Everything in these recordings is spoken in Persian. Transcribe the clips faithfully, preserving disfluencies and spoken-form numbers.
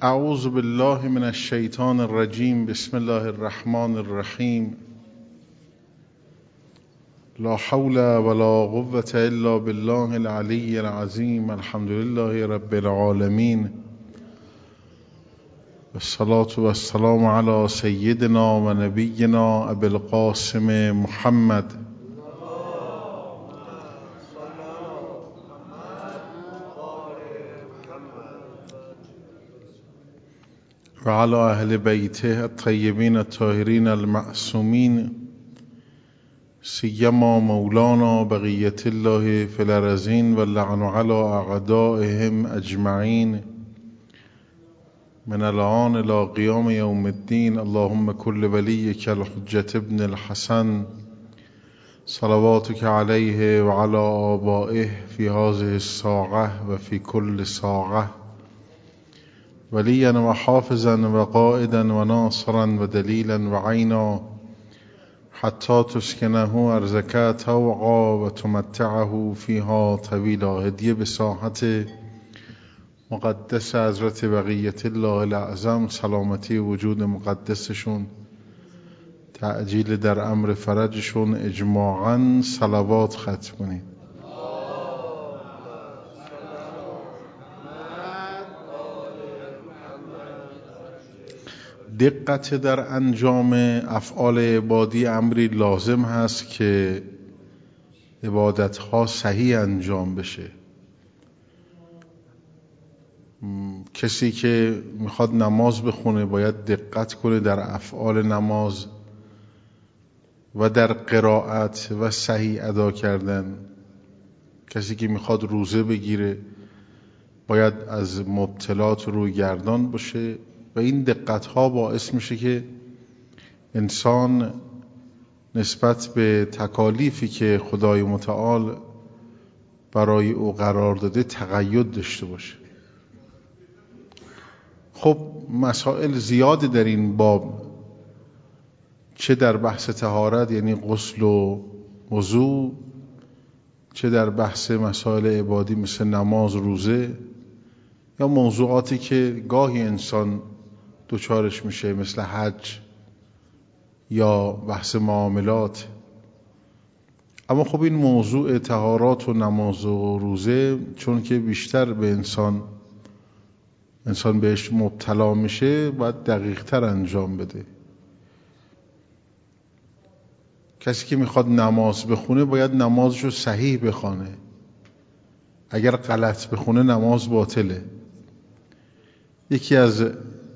اعوذ بالله من الشیطان الرجیم. بسم الله الرحمن الرحیم. لا حول ولا قوة الا بالله العلی العظیم. الحمد لله رب العالمین. والصلاة والسلام على سیدنا و نبینا ابی القاسم محمد و علی اهل بیته الطیبین الطاهرین المعصومین، سیما مولانا بقیت الله فی الارضین و لعن علی اعدائهم اجمعین من الان الى قیام یوم الدین. اللهم کل ولیک الحجة ابن الحسن صلواتک علیه و علی آبائه فی هذه الساعة و فی کل ساعة ولیا و حافظا و قائدا و ناصرا و دلیلا و عینا حتی تسکنه ارضک طوعا و تمتعه فیها طویلا. هدیه به ساحت مقدس حضرت بقیت الله الاعظم، سلامتی وجود مقدسشون، تعجیل در امر فرجشون، اجماعاً صلوات ختم کنید. دقت در انجام افعال عبادی امری لازم هست که عبادتها صحیح انجام بشه. کسی که میخواد نماز بخونه باید دقت کنه در افعال نماز و در قرائت و صحیح ادا کردن. کسی که میخواد روزه بگیره باید از مبتلات روی گردان باشه و این دقت ها باعث میشه که انسان نسبت به تکالیفی که خدای متعال برای او قرار داده تقید داشته باشه. خب مسائل زیاد در این باب، چه در بحث طهارت یعنی غسل و وضو، چه در بحث مسائل عبادی مثل نماز، روزه، یا موضوعاتی که گاهی انسان دوچارش میشه مثل حج یا بحث معاملات. اما خب این موضوع طهارات و نماز و روزه چون که بیشتر به انسان انسان بهش مبتلا میشه باید دقیق تر انجام بده. کسی که میخواد نماز بخونه باید نمازشو صحیح بخونه. اگر غلط بخونه نماز باطله. یکی از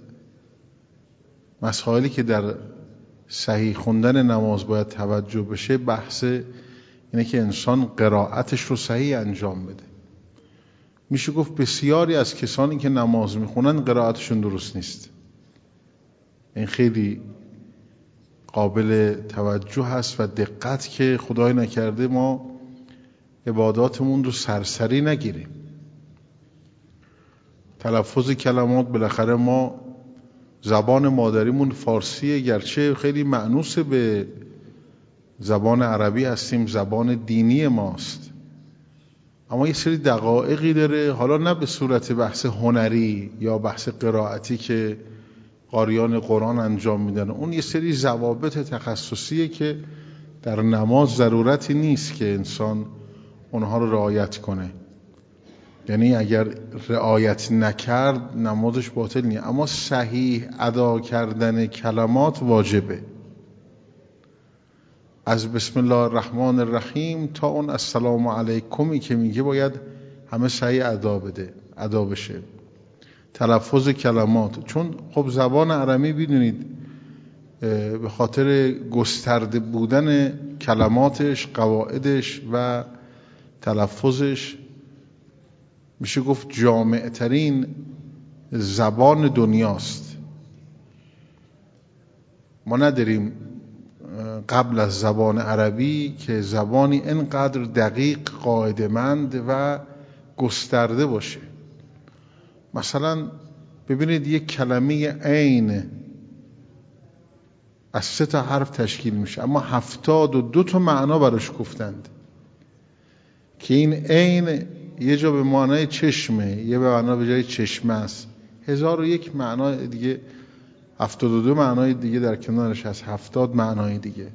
مسائلی که در صحیح خوندن نماز باید توجه بشه بحث اینه که انسان قرائتش رو صحیح انجام بده. میشه گفت بسیاری از کسانی که نماز میخونن قرائتشون درست نیست. این خیلی قابل توجه هست و دقت که خدای نکرده ما عباداتمون رو سرسری نگیریم. تلفظ کلمات، بالاخره ما زبان مادریمون فارسیه، گرچه خیلی مأنوس به زبان عربی هستیم، زبان دینی ماست، اما یه سری دقایقی داره، حالا نه به صورت بحث هنری یا بحث قرائتی که قاریان قرآن انجام میدن، اون یه سری ضوابط تخصصیه که در نماز ضرورتی نیست که انسان اونها رو رعایت کنه. یعنی اگر رعایت نکرد نمازش باطل نیست، اما صحیح ادا کردن کلمات واجبه. از بسم الله الرحمن الرحیم تا اون السلام علیکمی که میگه باید همه صحیح ادا بده ادا بشه. تلفظ کلمات، چون خب زبان عربی بدونید به خاطر گسترده بودن کلماتش، قواعدش و تلفظش میشه گفت جامع ترین زبان دنیاست. ما نداریم قبل از زبان عربی که زبانی اینقدر دقیق، قاعده‌مند و گسترده باشه. مثلا ببینید یک کلمه عین از سه تا حرف تشکیل میشه اما هفتاد و دو تا معنا براش گفتند که این عین یه جا به معنای چشمه، یه به معنا به جای چشمه است، هزار و یک معنای دیگه، هفتاد و دو معنای دیگه در کنارش هست، هفتاد معنای دیگه.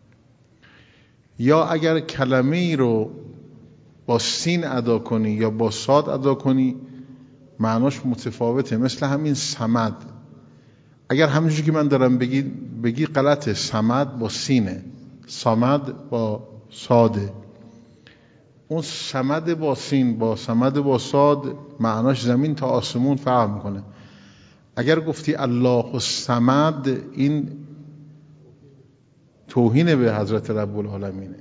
یا اگر کلمه ای رو با سین ادا کنی یا با صاد ادا کنی معناش متفاوته. مثل همین صمد، اگر همینجوری که من دارم بگی بگی غلطه. صمد با سینه، صمد با صاده. اون صمد با سین با صمد با صاد معناش زمین تا آسمون فرق میکنه. اگر گفتی الله الصمد این توهین به حضرت رب العالمینه.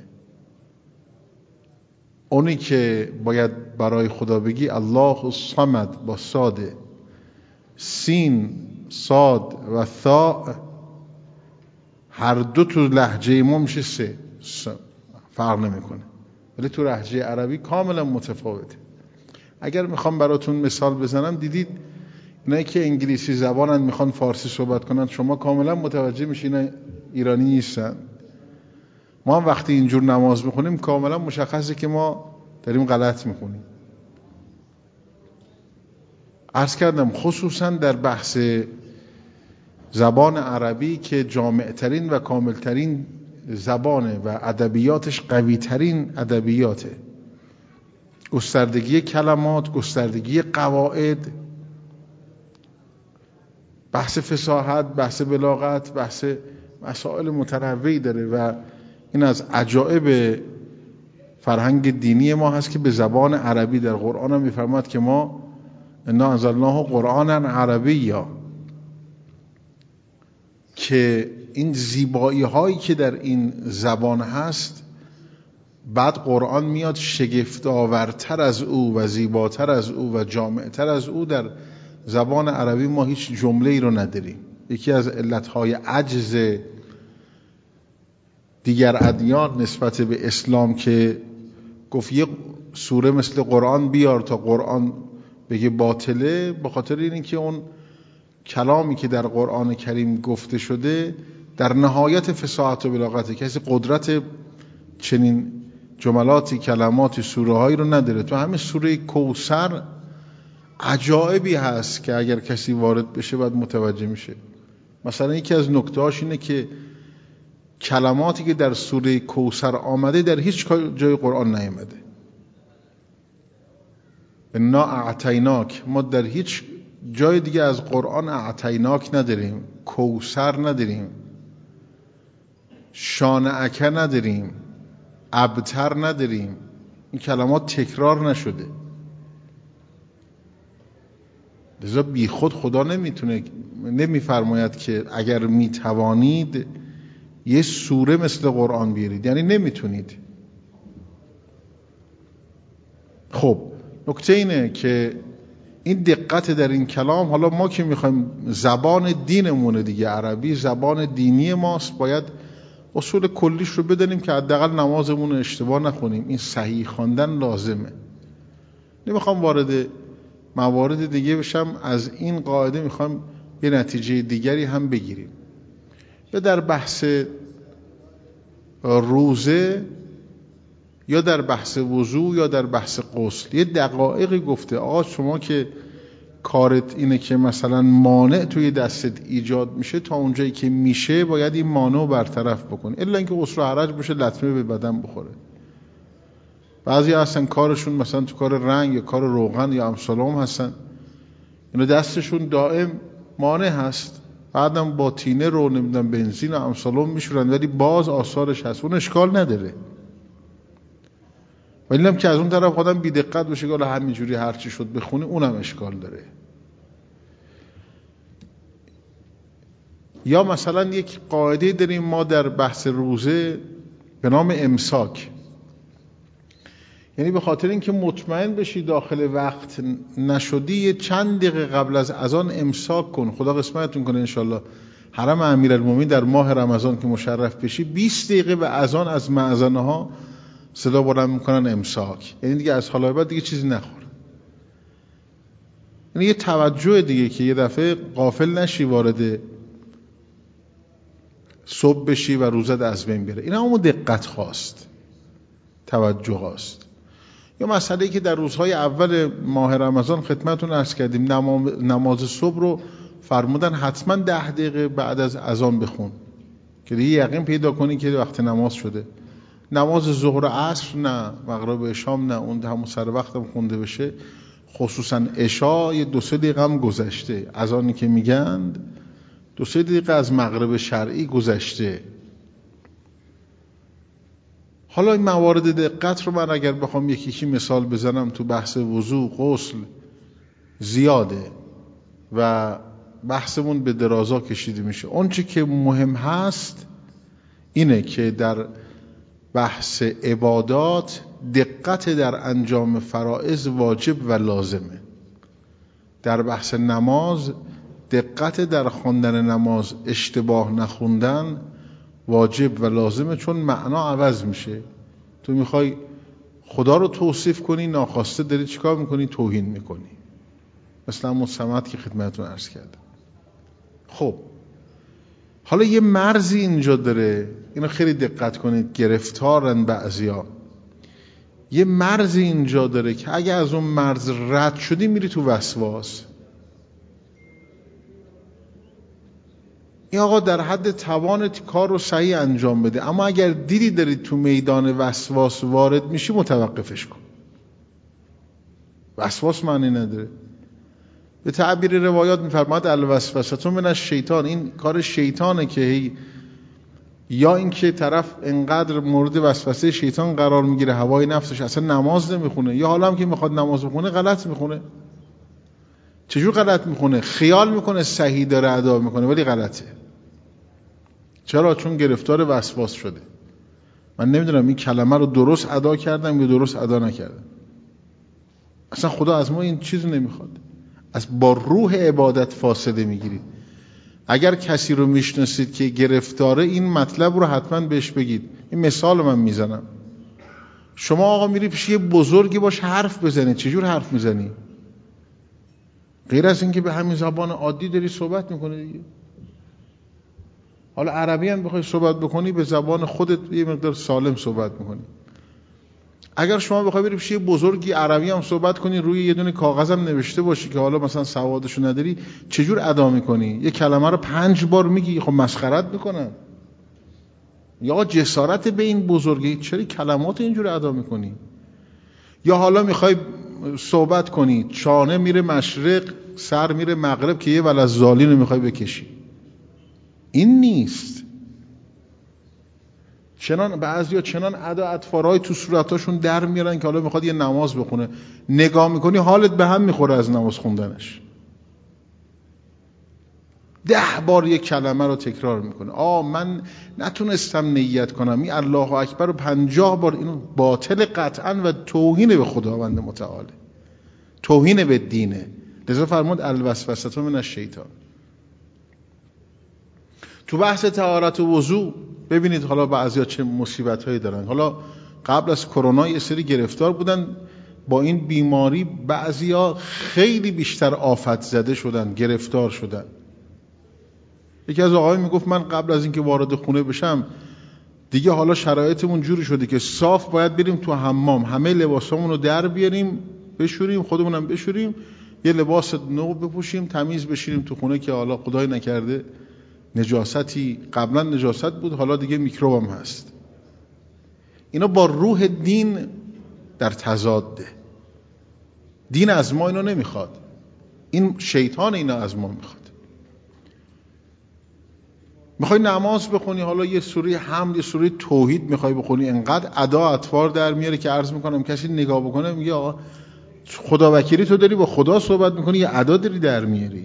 اونی که باید برای خدا بگی الله الصمد با صاده، سین، صاد و ثاء هر دو تو لهجه ما میشه سه، فرق نمیکنه، ولی تو لهجه عربی کاملا متفاوته. اگر میخوام براتون مثال بزنم، دیدید اینایی که انگلیسی زبانن میخوان فارسی صحبت کنن، شما کاملا متوجه میشین ایرانی نیستن. ما هم وقتی اینجور نماز میخونیم کاملا مشخصه که ما داریم غلط میخونیم. عرض کردم خصوصا در بحث زبان عربی که جامعترین و کاملترین زبانه و ادبیاتش قویترین ادبیاته، گستردگی کلمات، گستردگی قواعد، بحث فصاحت، بحث بلاغت، بحث مسائل متنوعی داره و این از عجائب فرهنگ دینی ما هست که به زبان عربی در قرآن هم میفرماد که ما انا انزلناه قرآنا عربیا، که این زیبایی هایی که در این زبان هست بعد قرآن میاد شگفت‌آورتر از او و زیباتر از او و جامعتر از او. در زبان عربی ما هیچ جمله ای رو نداریم. یکی از علتهای عجز دیگر ادیان نسبت به اسلام که گفت یه سوره مثل قرآن بیار تا قرآن بگه باطله، به خاطر اینه که اون کلامی که در قرآن کریم گفته شده در نهایت فصاحت و بلاغته. کسی قدرت چنین جملاتی، کلماتی، سوره هایی رو نداره. تو همین سوره کوثر عجایبی هست که اگر کسی وارد بشه باید متوجه میشه. مثلا یکی از نکتهاش اینه که کلماتی که در سوره کوثر آمده در هیچ جای قرآن نیامده. انا اعطیناک، ما در هیچ جای دیگه از قرآن اعطیناک نداریم، کوثر نداریم، شانعک نداریم، ابتر نداریم. این کلمات تکرار نشده. لذا بی خود خدا نمیتونه نمیفرماید که اگر میتوانید یه سوره مثل قرآن بیارید، یعنی نمیتونید. خب نکته اینه که این دقت در این کلام، حالا ما که میخوایم زبان دینمونه دیگه، عربی زبان دینی ماست، باید اصول کلیش رو بدونیم که حداقل نمازمون رو اشتباه نخونیم. این صحیح خواندن لازمه. نمیخوام وارد موارد دیگه بشم، از این قاعده میخوام یه نتیجه دیگری هم بگیریم. یا در بحث روزه یا در بحث وضو یا در بحث غسل یه دقایقی گفته آقا شما که کارت اینه که مثلا مانع توی دستت ایجاد میشه، تا اونجایی که میشه باید این مانع رو برطرف بکنی، الا اینکه عسر و حرج بشه لطمه به بدن بخوره. بعضی هستن کارشون مثلا تو کار رنگ یا کار روغن یا امثالهم هستن، اینا دستشون دائم مانع هست، بعدم با تینه رو نمیدونم بنزین و امثالهم میشورن ولی باز آثارش هست، اون اشکال نداره. ولی هم که از اون طرف آدم بی دقت بشه که همینجوری هر چی شد بخونه، اونم اشکال داره. یا مثلا یک قاعده داریم ما در بحث روزه به نام امساک، یعنی به خاطر اینکه مطمئن بشی داخل وقت نشدی یه چند دقیقه قبل از اذان امساک کن. خدا قسمتتون کنه انشالله حرم امیرالمومنین در ماه رمضان که مشرف بشی بیست دقیقه به اذان از مأذنه ها صدا بلند میکنن امساک، یعنی دیگه از حالا بعد دیگه چیزی نخور. یعنی یه توجه دیگه که یه دفعه غافل نشی وارد صبح بشی و روزت از بین بره. این همون دقت خواست، توجه خواست. یا مسئله که در روزهای اول ماه رمضان خدمتتون عرض کردیم، نماز صبح رو فرمودن حتما ده دقیقه بعد از اذان بخون که دیگه یقین پیدا کنی که وقت نماز شده. نماز ظهر و عصر نه، مغرب و شام نه، اون همون سر وقتم خونده بشه. خصوصا عشا یه دو سه دقیقه هم گذشته، اذانی که میگن دو سه دقیقه از مغرب شرعی گذشته. حالا این موارد دقت رو من اگر بخوام یکی یکی مثال بزنم تو بحث وضو، غسل زیاده و بحثمون به درازا کشیده میشه. اون چی که مهم هست اینه که در بحث عبادات دقت در انجام فرائض واجب و لازمه. در بحث نماز دقت در خواندن نماز، اشتباه نخوندن واجب و لازمه، چون معنا عوض میشه. تو میخوای خدا رو توصیف کنی، ناخواسته داری چیکار میکنی؟ توهین میکنی. مثلا همون سمت که خدمتتون عرض کردم. خب حالا یه مرزی اینجا داره، اینو خیلی دقت کنید، گرفتارن بعضیا. یه مرزی اینجا داره که اگه از اون مرز رد شدی میری تو وسواس. این آقا در حد توانت کار رو صحیح انجام بده، اما اگر دیدی داری تو میدان وسواس وارد میشی متوقفش کن. وسواس معنی نداره. به تعبیر روایات میفرماد الوسوسه من الشیطان، این کار شیطانه که هی یا اینکه طرف انقدر مورد وسوسه شیطان قرار میگیره هوای نفسش اصلا نماز نمیخونه، یا حالا هم که میخواد نماز بخونه غلط میخونه. چجور غلط میخونه؟ خیال میکنه صحیح داره ادا میکنه ولی غلطه. چرا؟ چون گرفتار وسواس شده. من نمیدونم این کلمه رو درست ادا کردم یا درست ادا نکردم. اصلا خدا از ما این چیز نمیخواد. از با روح عبادت فاصله میگیرید. اگر کسی رو میشناسید که گرفتاره این مطلب رو حتما بهش بگید. این مثال من میزنم. شما آقا میری پیش یه بزرگی باش حرف بزنید، چجور حرف میزنی؟ غیر از اینکه به همین زبان عادی داری صحبت میکنی دیگه. حالا عربی هم بخوای صحبت بکنی به زبان خودت یه مقدار سالم صحبت میکنی. اگر شما بخوای بری پیش یه بزرگی عربی هم صحبت کنی، روی یه دونه کاغذم نوشته باشی که حالا مثلا سوادشو نداری، چجور ادا میکنی؟ یه کلمه رو پنج بار میگی، خب مسخرت میکنن. یا جسارت به این بزرگی، چرا کلمات اینجور ادا میکنی؟ یا حالا میخوای صحبت کنی، چانه میره مشرق سر میره مغرب که یه ولزالین رو میخوای بکشی. این نیست. چنان بعضیا چنان ادا اطفارهای تو صورتاشون در میارن که حالا میخواد یه نماز بخونه، نگاه میکنی حالت به هم میخوره از نماز خوندنش. ده بار یک کلمه رو تکرار میکنه. آه من نتونستم نیت کنم، این الله اکبر رو پنجاه بار. اینو باطل قطعا و توهین به خداوند متعال، توهین به دینه. لذا فرمود الوسوسه من الشیطان. تو بحث طهارت و وضو ببینید حالا بعضیا چه مصیبت‌هایی دارن. حالا قبل از کرونا یه سری گرفتار بودن با این بیماری، بعضیا خیلی بیشتر آفت زده شدن، گرفتار شدن. یکی از آقایون میگفت من قبل از اینکه وارد خونه بشم دیگه حالا شرایطمون جوری شده که صاف باید بریم تو حمام، همه لباسامون رو در بیاریم بشوریم، خودمونم بشوریم، یه لباس نو بپوشیم، تمیز بشینیم تو خونه که حالا خدای نکرده نجاستی، قبلا نجاست بود حالا دیگه میکروب هم هست. اینا با روح دین در تضاده. دین از ما اینو نمیخواد، این شیطان اینا از ما میخواد. میخوای نماز بخونی، حالا یه سوره حمد، یه سوره توحید میخوای بخونی، انقدر ادا اطوار در میاره که عرض میکنم کسی نگاه بکنه میگه آقا خدا وکیلی تو داری با خدا صحبت میکنی یه ادا داری در میاری.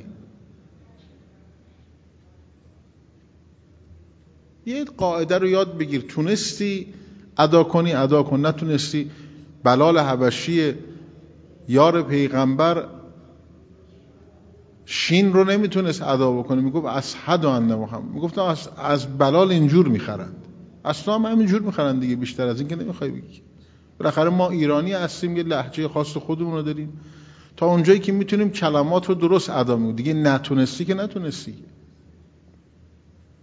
یه قاعده رو یاد بگیر، تونستی ادا کنی ادا کن، نتونستی. بلال حبشی یار پیغمبر شین رو نمیتونست ادا بکنه، میگفت اشهد ان محمد، میگفتم از, از بلال اینجور میخرند، اصلا هم همینجور میخرند دیگه، بیشتر از این که نمیخوای بگی. بالاخره ما ایرانی هستیم، یه لهجه خاص خودمون رو داریم، تا اونجایی که میتونیم کلمات رو درست ادا میکنیم دیگه. نتونستی که نتونستی.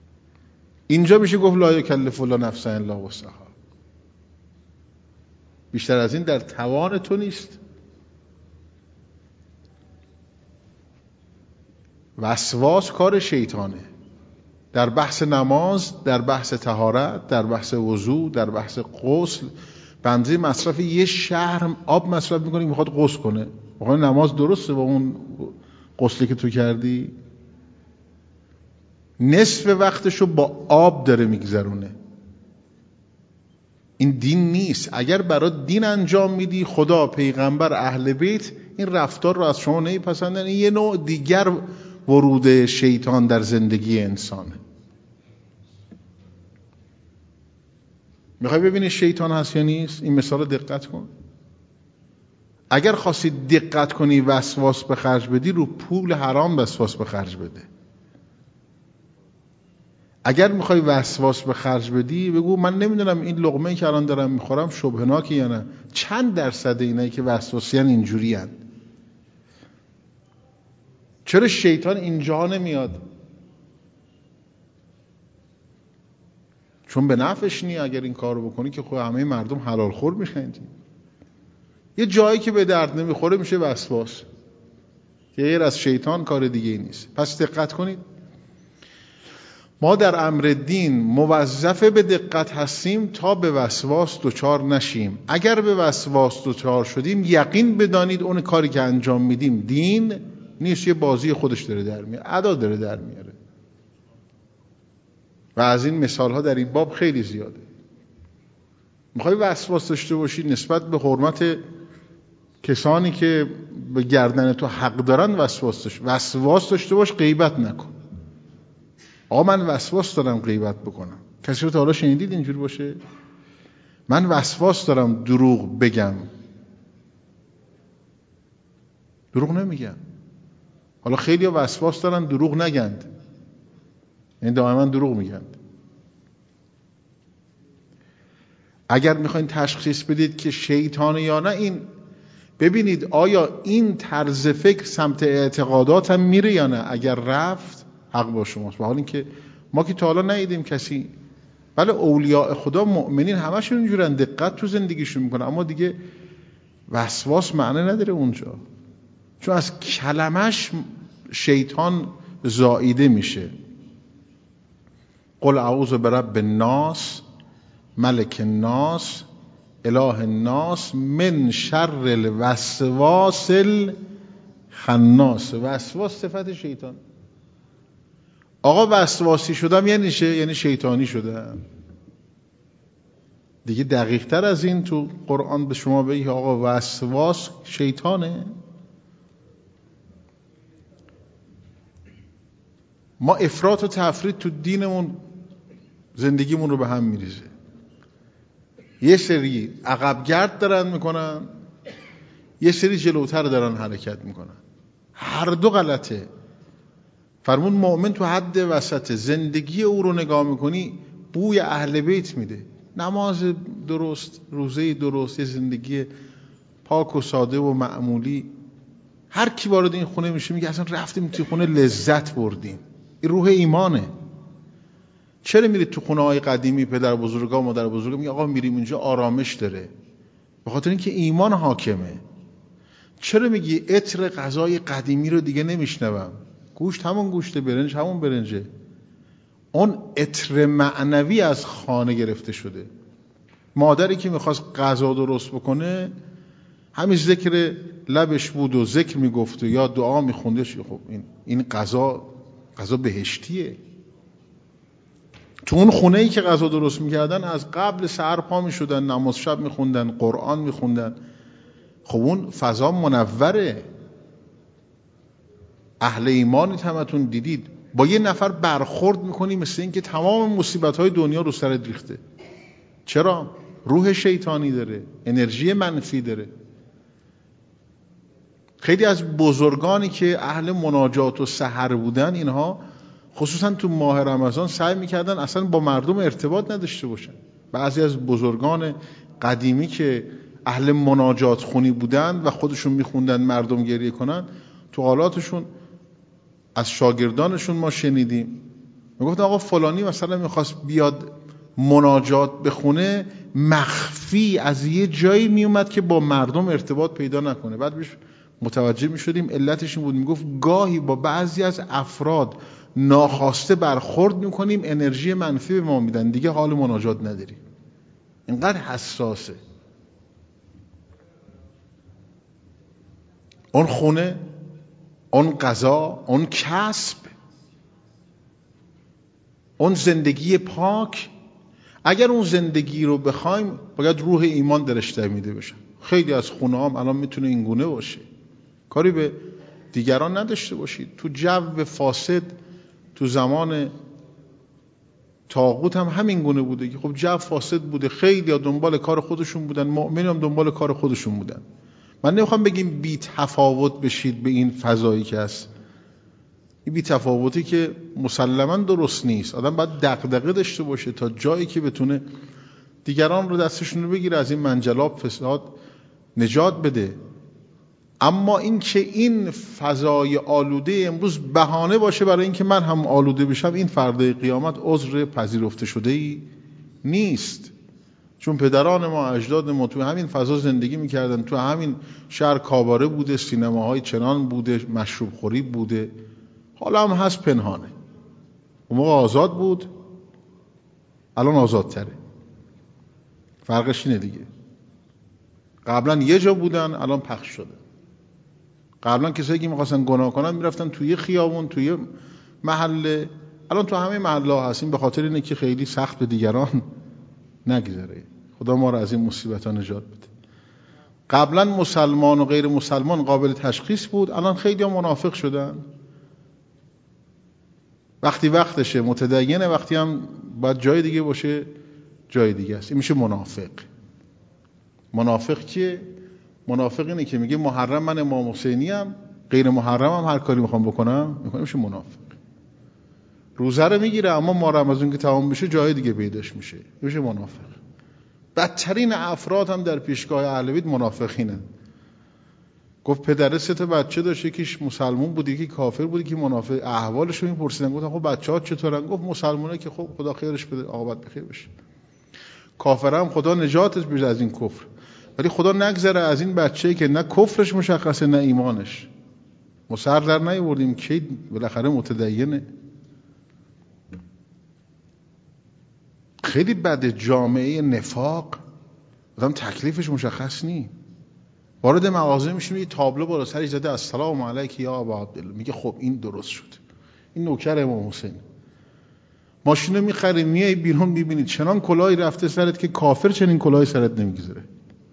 اینجا میشه گفت لا یکلف الله نفسا الا وسعها. بیشتر از این در توان تو نیست. وسواس کار شیطانه. در بحث نماز، در بحث طهارت، در بحث وضو، در بحث غسل، بنده مصرف یه شهر آب مصرف میکنی، میخواد غسل کنه. میخواد نماز درسته با اون غسلی که تو کردی؟ نصف وقتشو با آب داره میگذرونه. این دین نیست. اگر برای دین انجام میدی، خدا، پیغمبر، اهل بیت این رفتار رو از شما نمیپسندن. این یه نوع دیگر ورود شیطان در زندگی انسانه. میخوای ببینی شیطان هست یا نیست؟ این مثال دقت کن. اگر خواستی دقت کنی وسواس به خرج بدی، رو پول حرام وسواس به خرج بده. اگر میخوای وسواس به خرج بدی، بگو من نمیدونم این لقمه‌ای که الان دارم میخورم شبهناکه یا نه. چند درصد اینایی که وسواسیان اینجوری هن؟ چرا شیطان اینجا نمیاد؟ چون به نفعش نی. اگر این کارو بکنی که خود همه مردم حلال خور میشن. یه جایی که به درد نمیخوره میشه وسواس، که غیر از شیطان کار دیگه ای نیست. پس دقت کنید، ما در امر دین موظف به دقت هستیم تا به وسواس دچار نشیم. اگر به وسواس دچار شدیم، یقین بدانید اون کاری که انجام میدیم دین نیست، یه بازی خودش داره در میاره، ادا داره در میاره. و از این مثال ها در این باب خیلی زیاده. میخوای وسواس داشته باشی نسبت به حرمت کسانی که به گردن تو حق دارن، وسواس داشته وسواس داشته باش، غیبت نکن. آقا من وسواس دارم غیبت بکنم. کسی رو تا حالا شنیدید اینجوری باشه؟ من وسواس دارم دروغ بگم. دروغ نمیگم. حالا خیلی ها وسواس دارن دروغ نگند، این دائما دروغ میگند. اگر میخواین تشخیص بدید که شیطانه یا نه، این ببینید آیا این طرز فکر سمت اعتقادات هم میره یا نه. اگر رفت حق با شماست. به حال اینکه ما که تا حالا ندیدیم کسی، بله اولیاء خدا مؤمنین همشون اینجورن، دقت تو زندگیشون میکنن، اما دیگه وسواس معنی نداره اونجا، چون از کلمش شیطان زائیده میشه. قل اعوذ برب الناس ملک الناس اله الناس من شر الوسواس الخناس. وسواس صفت شیطان. آقا وسواسی شدم یعنی چه؟ یعنی شیطانی شدم. دیگه دقیق تر از این تو قرآن به شما بگه آقا وسواس شیطانه؟ ما افراط و تفرید تو دینمون زندگیمون رو به هم میریزه. یه سری عقب گرد دارن میکنن، یه سری جلوتر دارن حرکت میکنن. هر دو غلطه. فرمون مؤمن تو حد وسط. زندگی او رو نگاه میکنی بوی اهل بیت میده. نماز درست، روزه درست، یه زندگی پاک و ساده و معمولی. هر کی وارد این خونه میشه میگه اصلا رفتیم تو خونه لذت بردیم. این روح ایمانه. چرا میرید تو خونه های قدیمی پدر بزرگا مادر بزرگا میگه آقا میریم اینجا آرامش داره؟ به خاطر اینکه ایمان حاکمه. چرا میگی عطر غذای قدیمی رو دیگه نمیشنوم؟ گوشت همون گوشت، برنج همون برنجه. اون عطر معنوی از خانه گرفته شده. مادری که میخواست غذا درست بکنه همین ذکر لبش بود و ذکر میگفت و یا دعا میخونده. خب این این غذا غذا بهشتیه. تو اون خونه‌ای که غذا درست میکردن از قبل سحر پا میشدن، نماز شب میخوندن، قرآن میخوندن. خب اون فضا منوره. اهل ایمانی همتون دیدید با یه نفر برخورد میکنی مثل این که تمام مصیبت‌های دنیا رو سرت ریخته. چرا؟ روح شیطانی داره، انرژی منفی داره. خیلی از بزرگانی که اهل مناجات و سحر بودن، اینها خصوصا تو ماه رمضان سعی میکردن اصلا با مردم ارتباط نداشته باشن. بعضی از بزرگان قدیمی که اهل مناجات خونی بودن و خودشون میخوندن مردم گریه کنن، تو حالاتشون از شاگردانشون ما شنیدیم میگفتن آقا فلانی مثلا میخواست بیاد مناجات بخونه، مخفی از یه جایی می اومد که با مردم ارتباط پیدا نکنه. بعد بهش متوجه می شدیم علتش این بود، می گفت گاهی با بعضی از افراد ناخواسته برخورد می کنیم، انرژی منفی به ما میدن، دیگه حال مناجات نداریم. اینقدر حساسه. اون خونه، اون غذا، اون کسب، اون زندگی پاک، اگر اون زندگی رو بخوایم باید روح ایمان درش دمیده بشه. خیلی از خونه هم الان میتونه این گونه باشه، کاری به دیگران نداشته باشید. تو جو فاسد تو زمان طاغوت هم همین گونه بوده که خب جو فاسد بوده، خیلی ها دنبال کار خودشون بودن، مؤمنین هم دنبال کار خودشون بودن. من نمیخوام بگیم بی تفاوت بشید به این فضایی که هست، این بی تفاوتی که مسلماً درست نیست. آدم باید دغدغه داشته باشه تا جایی که بتونه دیگران رو دستشون رو بگیره، از این منجلاب فساد نجات بده. اما این که این فضای آلوده امروز بهانه باشه برای اینکه من هم آلوده بشم، این فردا قیامت عذر پذیرفته شده ای نیست. چون پدران ما، اجداد ما تو همین فضا زندگی میکردن، تو همین شهر کاباره بوده، سینماهای چنان بوده، مشروب خوری بوده، حالا هم هست پنهانه. اون موقع آزاد بود، الان آزادتره. فرقش اینه دیگه. قبلا یه جا بودن، الان پخش شده. قبلا کسایی که میخواستن گناه کنن میرفتن توی خیابون، توی محله، الان تو همه محله ها هستیم. به خاطر اینه که خیلی سخت به دیگران نگذره. خدا ما رو از این مصیبت ها نجات بده. قبلا مسلمان و غیر مسلمان قابل تشخیص بود، الان خیلی ها منافق شدن. وقتی وقتشه متدینه، وقتی هم باید جای دیگه باشه جای دیگه است. این میشه منافق. منافق که منافق اینه که میگه محرم من امام حسینی ام، غیر محرم هم هر کاری میخوام بکنم میکنم، میشه منافق. روزه رو میگیره اما ما رمضان که تمام بشه جای دیگه پیداش میشه، میشه منافق. بدترین افراد هم در پیشگاه اهل بیت منافقینن. گفت پدره سه تا بچه داشت، یکیش مسلمون بود، یکی کافر بود، یکی منافق. احوالش رو میپرسیدن، گفتن خب بچه‌ها چطورن؟ گفت مسلمونه که خب خدا خیرش بده، عاقبت بخیر بشه. کافرم خدا نجاتش بده از این کفر، ولی خدا نگذره از این بچه‌ای که نه کفرش مشخصه نه ایمانش. ما سر در نیاوردیم که بالاخره متدینه. خیلی بده جامعه نفاق، آدم تکلیفش مشخص نی. وارد مغازه میشه، یه تابلو بالا سرش زده السلام علیک یا ابا عبدالله، میگه خب این درست شد، این نوکر امام حسین. ماشین رو میخری، میای بیرون میبینید چنان کلاهی رفته سرت که کافر چنین کلاهی سرت نمیگذاره.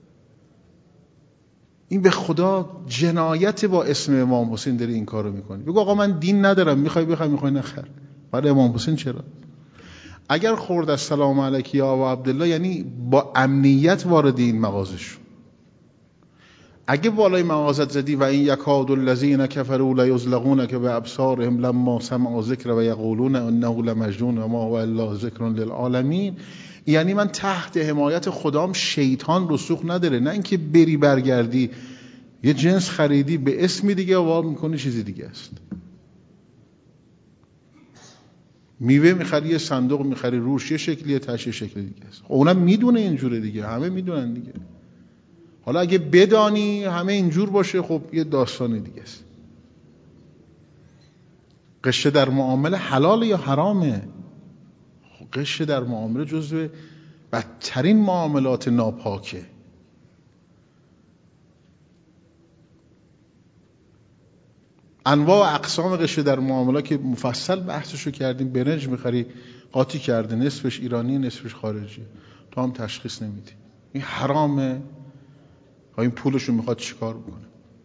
این به خدا جنایت با اسم امام حسین داری این کارو میکنی. بگو آقا من دین ندارم، میخوای بخوای میخوای نخر. برای امام حسین چرا؟ اگر خورد السلام علیک یا ابا عبدالله یعنی با امنیت وارد این مغازه شو. اگه بالای مغازت زدی و این یکاد الذین کفروا لیزلقونک بابصارهم لما سمعوا ذکر و یقولون انه لمجنون و ما هو الا ذکر للعالمین، یعنی من تحت حمایت خدام شیطان رسوخ نداره. نه اینکه بری برگردی یه جنس خریدی به اسمی دیگه واب میکنی چیزی دیگه است. میوه میخری یه صندوق میخری روش یه شکلیه، تشه شکل دیگه است. اونم میدونه اینجوره دیگه، همه میدونن دیگه. حالا اگه بدانی همه اینجور باشه خب یه داستان دیگه است. غش در معامله حلال یا حرامه؟ غش در معامله جزو بدترین معاملات ناپاکه. انواع اقسام غش در معامله که مفصل بحثشو کردیم. برنج میخری قاطی کرده، نصفش ایرانی نصفش خارجی، تو هم تشخیص نمیدی. این حرامه. این پولشو میخواد چیکار بکنه؟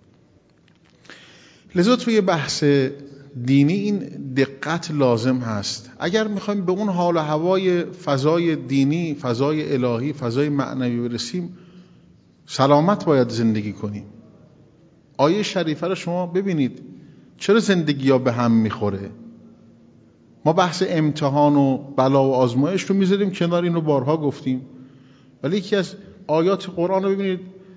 لذا توی بحث دینی این دقت لازم هست. اگر میخوایم به اون حال و هوای فضای دینی، فضای الهی، فضای معنوی برسیم، سلامت باید زندگی کنیم. آیه شریفه رو شما ببینید چرا زندگی ها به هم میخوره. ما بحث امتحان و بلا و آزمایش رو میذاریم کنار، این رو بارها گفتیم، ولی یکی از آیات قرآن رو ببینید،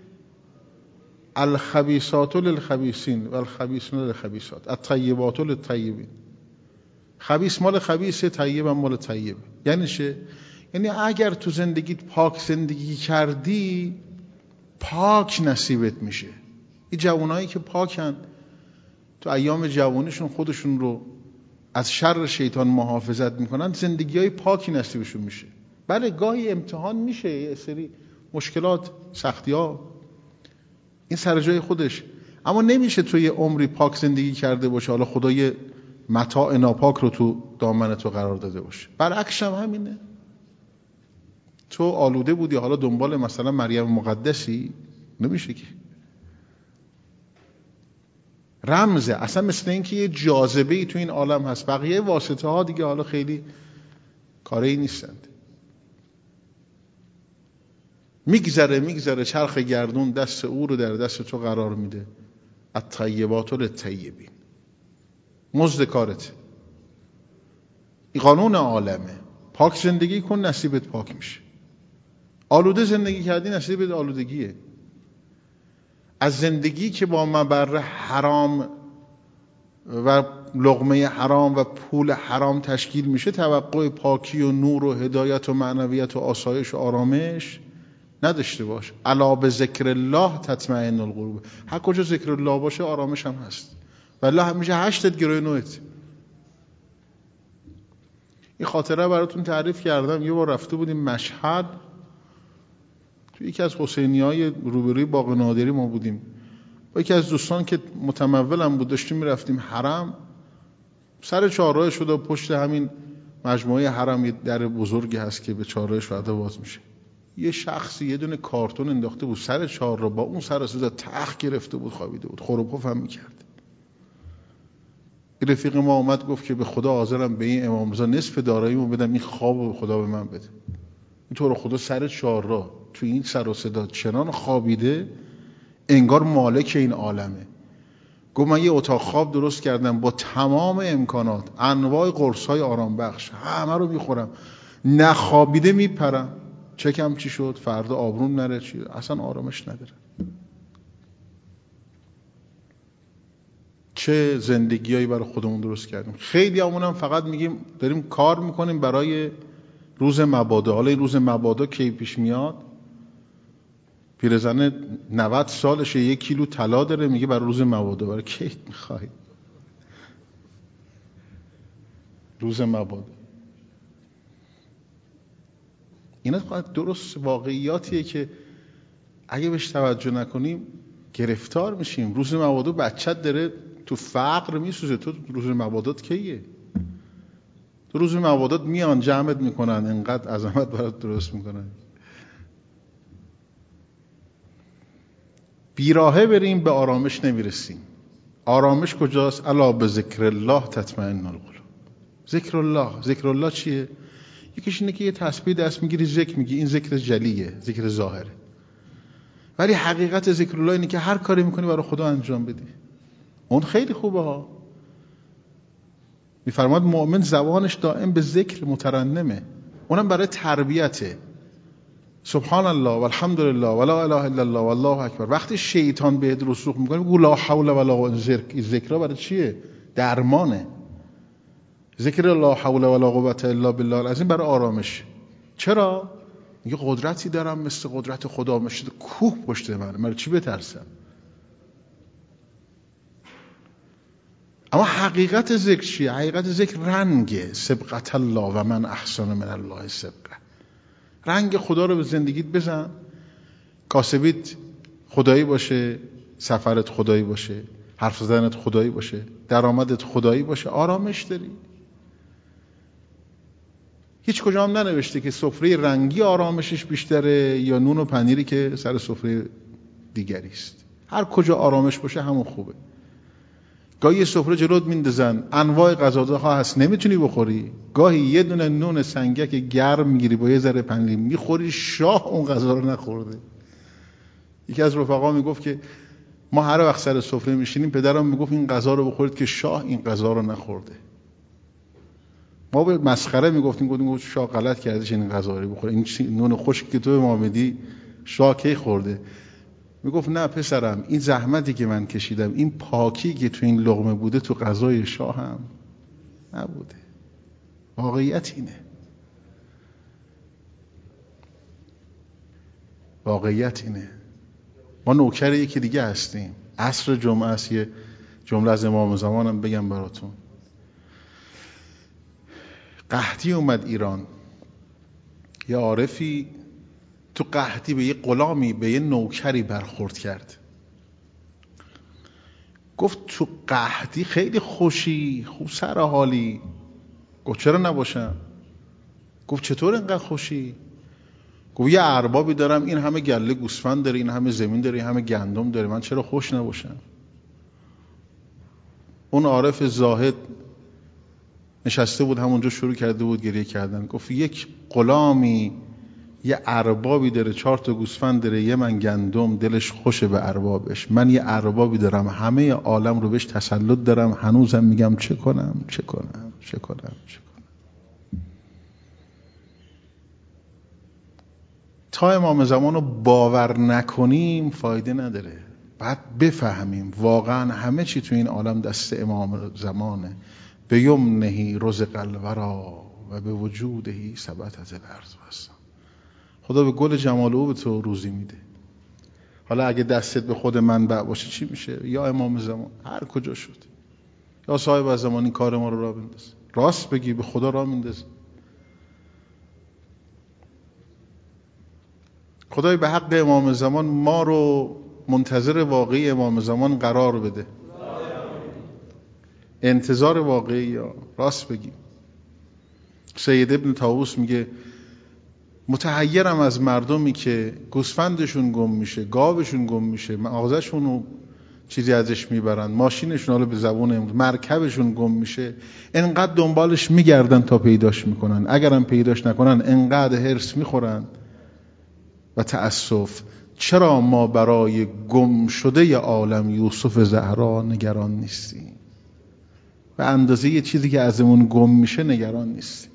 الخبیثات للخبیثین و الخبیثون للخبیثات الطیبات للطیبین. خبیث مال خبیثه، طیب مال طیب. یعنی چه؟ یعنی اگر تو زندگیت پاک زندگی کردی پاک نصیبت میشه. این جوانایی که پاکن تو ایام جوانیشون خودشون رو از شر شیطان محافظت میکنن، زندگی های پاکی نصیبشون میشه. بله گاهی امتحان میشه، یه سری مشکلات، سختی ها، این سر جای خودش، اما نمیشه تو یه عمری پاک زندگی کرده باشه حالا خدا یه متاع ناپاک رو تو دامن تو قرار داده باشه. برعکسش هم همینه. تو آلوده بودی حالا دنبال مثلا مریم مقدسی، نمیشه که. رمزه، اصلا مثل این که یه جاذبه ای تو این عالم هست، بقیه واسطه ها دیگه حالا خیلی کاری نیستند. میگذره میگذره چرخ گردون دست او رو در دست تو قرار میده. الطیبات للطیبین، مزد کارت. این قانون عالمه. پاک زندگی کن نصیبت پاک میشه. آلوده زندگی کردی نصیبت آلودگیه. از زندگی که با مبر حرام و لقمه حرام و پول حرام تشکیل میشه توقع پاکی و نور و هدایت و معنویت و آسایش و آرامش نداشته باش. الا به ذکر الله تطمئن القلوب. هر کجا ذکر الله باشه آرامش هم هست. والله همیشه هشتت گروه نویت. این خاطره براتون تعریف کردم. یه بار رفته بودیم مشهد، تو یکی از حسینی‌های روبروی باغ نادری ما بودیم با یکی از دوستان که متمولم بود، داشتیم میرفتیم حرم. سر چهارراه شده پشت همین مجموعه حرم یه در بزرگی هست که به چهارراهش وعده باز میشه. یه شخصی یه دونه کارتون انداخته بود سر چهارراه، با اون سر صدا تخت گرفته بود، خوابیده بود، خور و پف هم میکرد. رفیق ما اومد گفت که به خدا حاضرم به این امام رضا نصف داراییمو بدم این خوابو خدا به من بده. اینطور خدا سر چهارراه تو این سر و صدا چنان خوابیده انگار مالک این عالمه. گفت من یه اتاق خواب درست کردم با تمام امکانات، انواع قرص‌های آرام بخش، همه رو میخورم، نخوابیده میپرم، چکم چی شد، فردا آبروم نره چی، اصلا آرامش نداره. چه زندگیایی برای خودمون درست کردیم. خیلی همونم فقط میگیم داریم کار میکنیم برای روز مبادا. حالا این روز مبادا کی پیش میاد؟ پیرزنه نود سالشه، یک کیلو طلا داره، میگه برای روز مبادا. برای کی میخوای روز مبادا؟ اینا فقط درست واقعیاتیه که اگه بهش توجه نکنیم گرفتار میشیم. روز مبادا بچت داره تو فقر میسوزه، تو روز مبادات کیه؟ تو روز مبادات میان جمعت میکنن، انقدر عظمت برات درست میکنن. بیراهه بریم به آرامش نمیرسیم. آرامش کجاست؟ الا به ذکر الله تطمئن القلوب. ذکر الله، ذکر الله چیه؟ یکیش اینه که یه تسبیح دست میگیری ذکر میگی، این ذکر جلیه، ذکر ظاهره. ولی حقیقت ذکر الله اینه که هر کاری میکنی برای خدا انجام بدی. اون خیلی خوبه ها. میفرماد مؤمن زبانش دائم به ذکر مترنمه، اونم برای تربیته. سبحان الله والحمد لله ولا اله الا الله والله اکبر. وقتی شیطان بهت رسوخ میکنه بگو لا حول ولا قوة. ذکر ذکر برای چیه؟ درمانه. ذکر لا حول ولا قوة الا بالله العظیم برای آرامش. چرا؟ میگه قدرتی دارم مثل قدرت خدا، مثل کوه پشت من، من چی بترسم؟ اما حقیقت ذکر چیه؟ حقیقت ذکر رنگه. سبقت الله و من احسن من الله سبقه. رنگ خدا رو به زندگیت بزن. کاسبیت خدایی باشه، سفرت خدایی باشه، حرف زدنت خدایی باشه، درآمدت خدایی باشه، آرامش داری. هیچ کجا هم ننوشته که سفره رنگی آرامشش بیشتره یا نون و پنیری که سر سفره دیگری است. هر کجا آرامش باشه همون خوبه. گاهی سفره جلوت میندازن، انواع غذاها هست نمیتونی بخوری، گاهی یه دونه نون سنگک گرم میگیری با یه ذره پنیر میخوری، شاه اون غذا رو نخورده. یکی از رفقا میگفت که ما هر وقت سر سفره میشینیم پدرم میگفت این غذا رو بخورید که شاه این غذا رو نخورده. ما به مسخره میگفتیم، گفتیم شاه غلط کرده این غذا رو بخوره، این نون خشک که تو به ما میدی شاه کی خورده؟ میگفت نه پسرم، این زحمتی که من کشیدم، این پاکی که تو این لقمه بوده تو غذای شاه هم نبوده. واقعیت اینه. واقعیت اینه. ما نوکر یکی دیگه هستیم. عصر جمعه است. یه جمله از امام زمانم بگم براتون. قحطی اومد ایران، یه عارفی تو قحطی به یه غلامی، به یه نوکری برخورد کرد. گفت تو قحطی خیلی خوشی، خوب سر حالی. گفت چرا نباشم؟ گفت چطور اینقدر خوشی؟ گفت یه اربابی دارم، این همه گله گوسفند داره، این همه زمین داره، این همه گندم داره، من چرا خوش نباشم؟ اون عارف زاهد نشسته بود همونجا، شروع کرده بود گریه کردن. گفت یک غلامی یه اربابی داره، چهار تا گوسفند داره، یه من گندم، دلش خوشه به اربابش. من یه اربابی دارم، همه عالم رو بهش تسلط دارم، هنوزم میگم چه کنم چه کنم چه کنم چه کنم. تا امام زمان رو باور نکنیم فایده نداره. بعد بفهمیم واقعا همه چی تو این عالم دست امام زمانه. به یمنهی رزق الورا و به وجودهی ثبت از الارض هستم. خدا به گل جمال او به تو روزی میده. حالا اگه دستت به خود منبع باشه چی میشه؟ یا امام زمان هر کجا شد، یا صاحب از زمانی کار ما رو راه بنداز. راست بگی به خدا راه میندازه. خدای به حق امام زمان ما رو منتظر واقعی امام زمان قرار بده. انتظار واقعی. یا راست بگی. سید ابن طاووس میگه متحیرم از مردمی که گوسفندشون گم میشه، گاوشون گم میشه، مغازه‌شون رو چیزی ازش میبرن، ماشینشون حالا به زبون امروز مرکبشون گم میشه، انقدر دنبالش میگردن تا پیداش میکنن. اگرم پیداش نکنن انقدر هرس میخورن و تأسف. چرا ما برای گم شده ی عالم یوسف زهرا نگران نیستیم؟ به اندازه یه چیزی که ازمون گم میشه نگران نیستیم.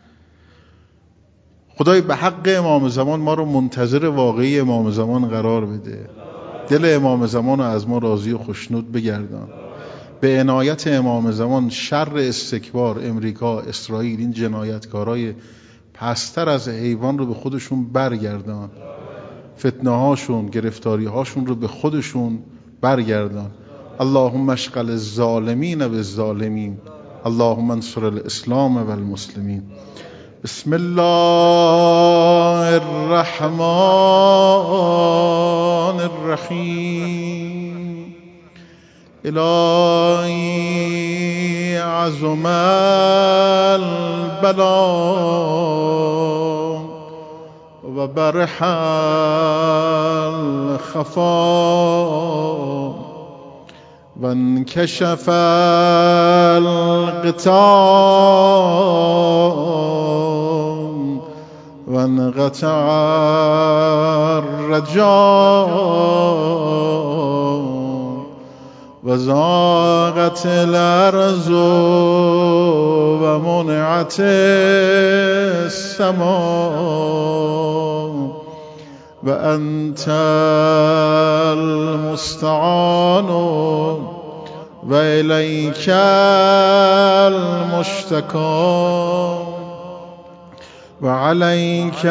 خدای به حق امام زمان ما رو منتظر واقعی امام زمان قرار بده. دل امام زمان رو از ما راضی و خوشنود بگردان. به عنایت امام زمان شر استکبار امریکا، اسرائیل، این جنایتکارای پستر از حیوان رو به خودشون برگردان. فتنه هاشون، گرفتاری هاشون رو به خودشون برگردان. اللهم اشغل الظالمین بالظالمین، اللهم انصر الاسلام والمسلمین. بسم الله الرحمن الرحیم. الهی عظم البلا و برح الخفا و انکشف الغطا و انقطع الرجاء و ضاقت الارض و منعت السماء و انت المستعان و الیک المشتکا و علیک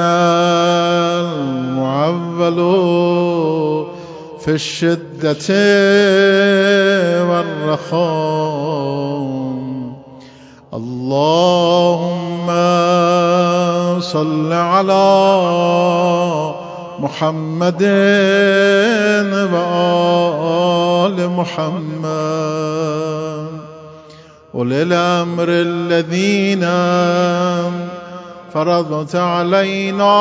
المعول فی الشدة والرخاء. اللهم صل على محمد و آل محمد أولي الأمر الذين فرضت علينا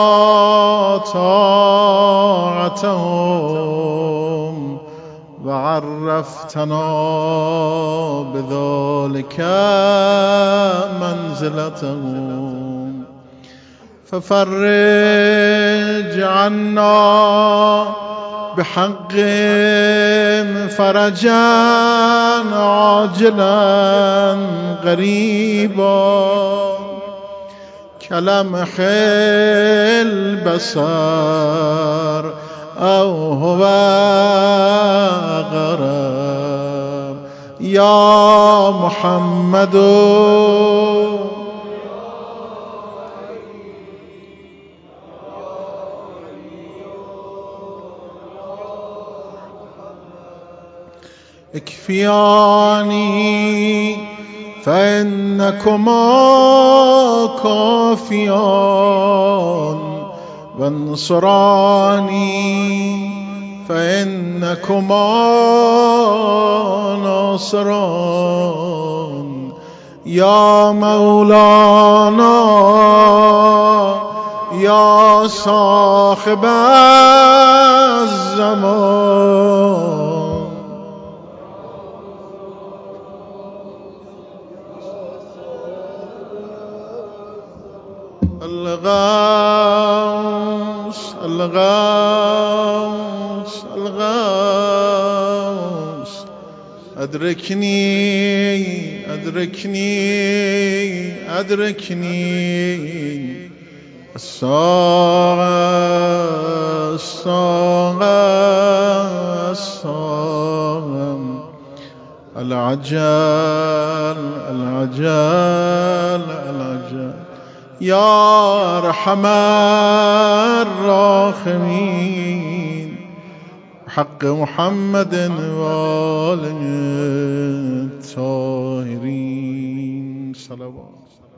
طاعتهم وعرفتنا بذلك منزلتهم ففرج عنا بحق فرجا عاجلا قريبا كلمح البصر أو هو أقرب يا محمد اكفياني فإنكما كافيان وانصراني فإنكما ناصران يا مولانا يا صاحب الزمان الغوث الغوث الغوث أدركني أدركني أدركني الصاغ الصاغ الصاغ العجل العجل العجل يا أرحم الراحمين حق محمد وآله الطاهرين صلوات